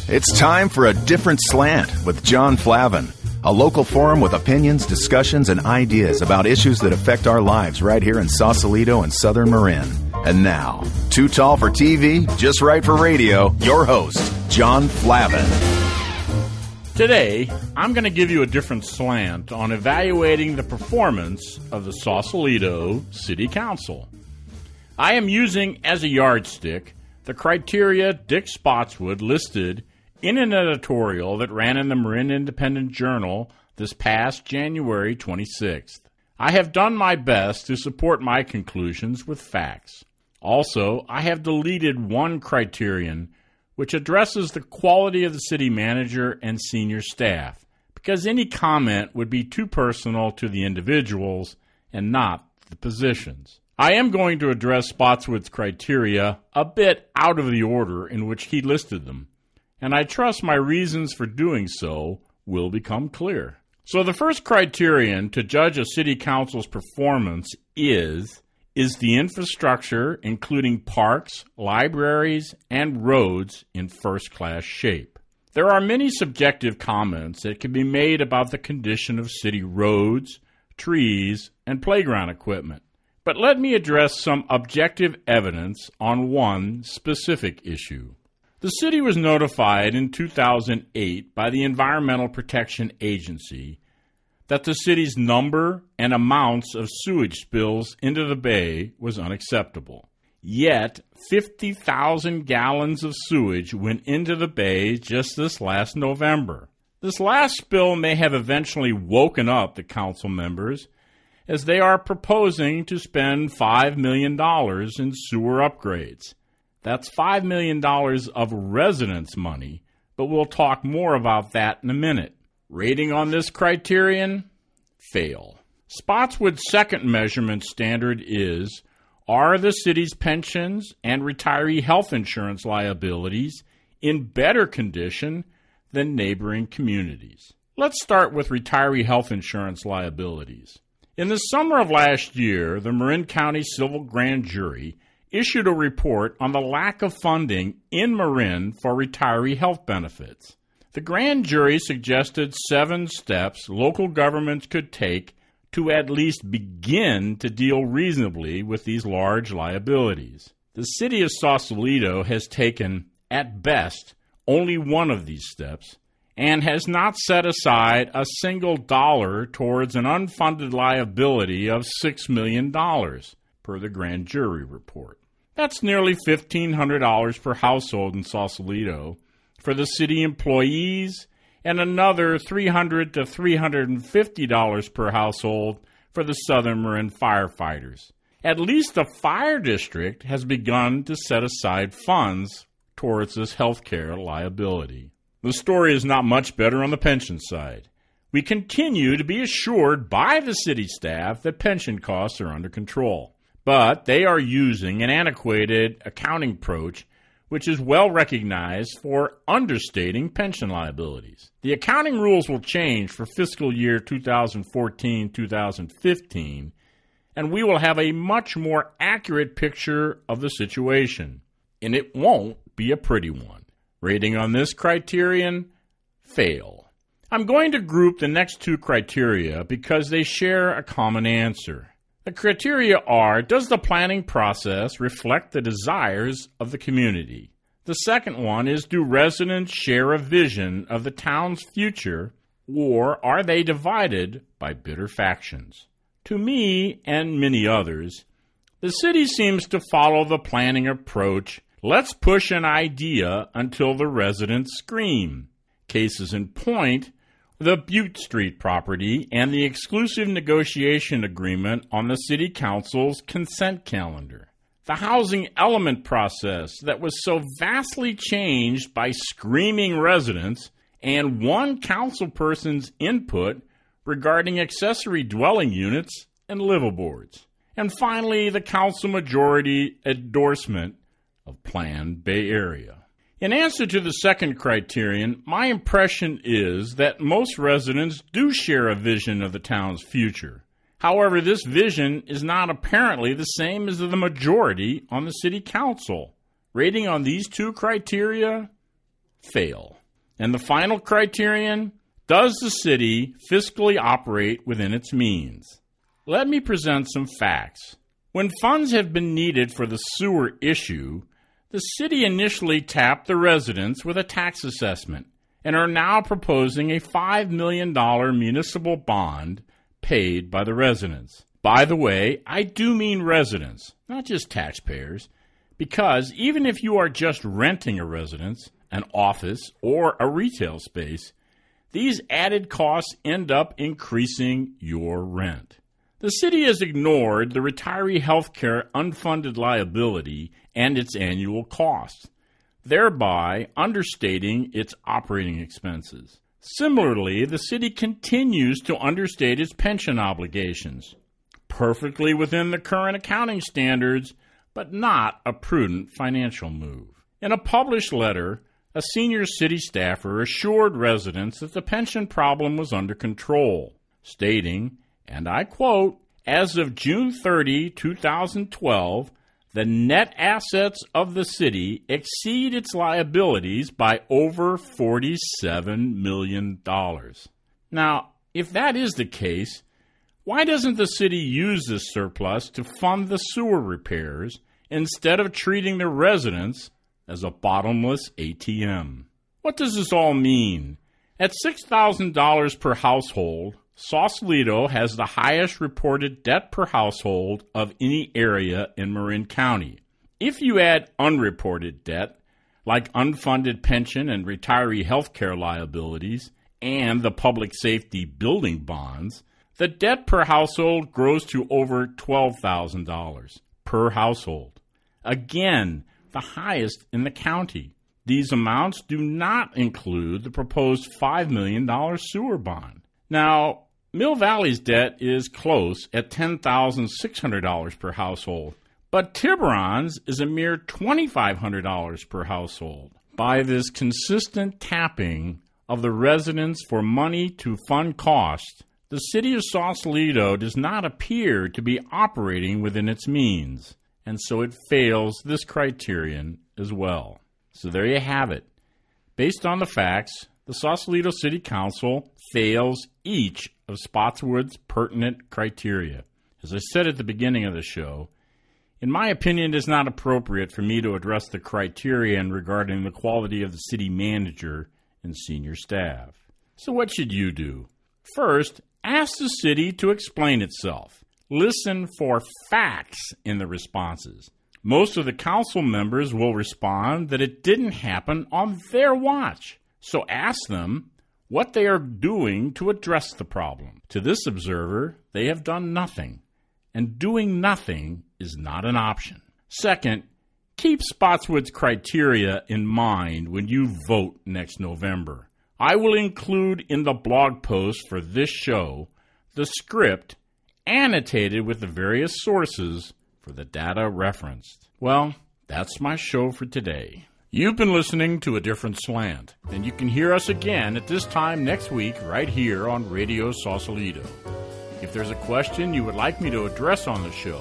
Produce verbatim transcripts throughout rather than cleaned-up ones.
It's time for A Different Slant with John Flavin, a local forum with opinions, discussions, and ideas about issues that affect our lives right here in Sausalito and Southern Marin. And now, too tall for T V, just right for radio, your host, John Flavin. Today, I'm going to give you a different slant on evaluating the performance of the Sausalito City Council. I am using as a yardstick the criteria Dick Spotswood listed in an editorial that ran in the Marin Independent Journal this past January twenty-sixth. I have done my best to support my conclusions with facts. Also, I have deleted one criterion which addresses the quality of the city manager and senior staff, because any comment would be too personal to the individuals and not the positions. I am going to address Spotswood's criteria a bit out of the order in which he listed them, and I trust my reasons for doing so will become clear. So the first criterion to judge a city council's performance is, is the infrastructure, including parks, libraries, and roads, in first-class shape. There are many subjective comments that can be made about the condition of city roads, trees, and playground equipment. But let me address some objective evidence on one specific issue. The city was notified in two thousand eight by the Environmental Protection Agency that the city's number and amounts of sewage spills into the bay was unacceptable. Yet, fifty thousand gallons of sewage went into the bay just this last November. This last spill may have eventually woken up the council members, as they are proposing to spend five million dollars in sewer upgrades. That's five million dollars of residents' money, but we'll talk more about that in a minute. Rating on this criterion? Fail. Spotswood's second measurement standard is, are the city's pensions and retiree health insurance liabilities in better condition than neighboring communities? Let's start with retiree health insurance liabilities. In the summer of last year, the Marin County Civil Grand Jury issued a report on the lack of funding in Marin for retiree health benefits. The grand jury suggested seven steps local governments could take to at least begin to deal reasonably with these large liabilities. The city of Sausalito has taken, at best, only one of these steps, and has not set aside a single dollar towards an unfunded liability of six million dollars, per the grand jury report. That's nearly fifteen hundred dollars per household in Sausalito for the city employees, and another three hundred dollars to three hundred fifty dollars per household for the Southern Marin firefighters. At least a fire district has begun to set aside funds towards this health care liability. The story is not much better on the pension side. We continue to be assured by the city staff that pension costs are under control, but they are using an antiquated accounting approach which is well recognized for understating pension liabilities. The accounting rules will change for fiscal year two thousand fourteen to two thousand fifteen, and we will have a much more accurate picture of the situation, and it won't be a pretty one. Rating on this criterion? Fail. I'm going to group the next two criteria because they share a common answer. The criteria are, does the planning process reflect the desires of the community? The second one is, do residents share a vision of the town's future, or are they divided by bitter factions? To me, and many others, the city seems to follow the planning approach. Let's push an idea until the residents scream. Cases in point, the Butte Street property and the exclusive negotiation agreement on the City Council's consent calendar. The housing element process that was so vastly changed by screaming residents and one councilperson's input regarding accessory dwelling units and liveaboards. And finally, the council majority endorsement of Planned Bay Area. In answer to the second criterion, my impression is that most residents do share a vision of the town's future. However, this vision is not apparently the same as the majority on the city council. Rating on these two criteria? Fail. And the final criterion, does the city fiscally operate within its means? Let me present some facts. When funds have been needed for the sewer issue, the city initially tapped the residents with a tax assessment and are now proposing a five million dollars municipal bond paid by the residents. By the way, I do mean residents, not just taxpayers, because even if you are just renting a residence, an office, or a retail space, these added costs end up increasing your rent. The city has ignored the retiree health care unfunded liability and its annual costs, thereby understating its operating expenses. Similarly, the city continues to understate its pension obligations, perfectly within the current accounting standards, but not a prudent financial move. In a published letter, a senior city staffer assured residents that the pension problem was under control, stating, and I quote, "As of June thirtieth, twenty twelve, the net assets of the city exceed its liabilities by over forty-seven million dollars. Now, if that is the case, why doesn't the city use this surplus to fund the sewer repairs instead of treating the residents as a bottomless A T M? What does this all mean? At six thousand dollars per household, Sausalito has the highest reported debt per household of any area in Marin County. If you add unreported debt, like unfunded pension and retiree health care liabilities and the public safety building bonds, the debt per household grows to over twelve thousand dollars per household. Again, the highest in the county. These amounts do not include the proposed five million dollars sewer bond. Now, Mill Valley's debt is close at ten thousand six hundred dollars per household, but Tiburon's is a mere two thousand five hundred dollars per household. By this consistent tapping of the residents for money to fund costs, the city of Sausalito does not appear to be operating within its means, and so it fails this criterion as well. So there you have it. Based on the facts, the Sausalito City Council fails each of Spotswood's pertinent criteria. As I said at the beginning of the show, in my opinion, it is not appropriate for me to address the criterion regarding the quality of the city manager and senior staff. So what should you do? First, ask the city to explain itself. Listen for facts in the responses. Most of the council members will respond that it didn't happen on their watch. So ask them what they are doing to address the problem. To this observer, they have done nothing, and doing nothing is not an option. Second, keep Spotswood's criteria in mind when you vote next November. I will include in the blog post for this show the script annotated with the various sources for the data referenced. Well, that's my show for today. You've been listening to A Different Slant, and you can hear us again at this time next week right here on Radio Sausalito. If there's a question you would like me to address on the show,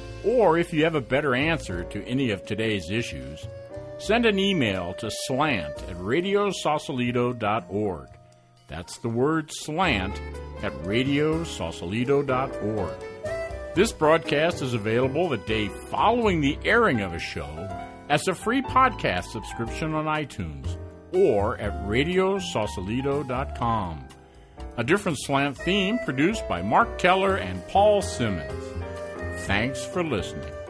or if you have a better answer to any of today's issues, send an email to slant at radio sausalito dot org. That's the word slant at radio sausalito dot org. This broadcast is available the day following the airing of a show as a free podcast subscription on iTunes or at radio sausalito dot com. A Different Slant theme produced by Mark Keller and Paul Simmons. Thanks for listening.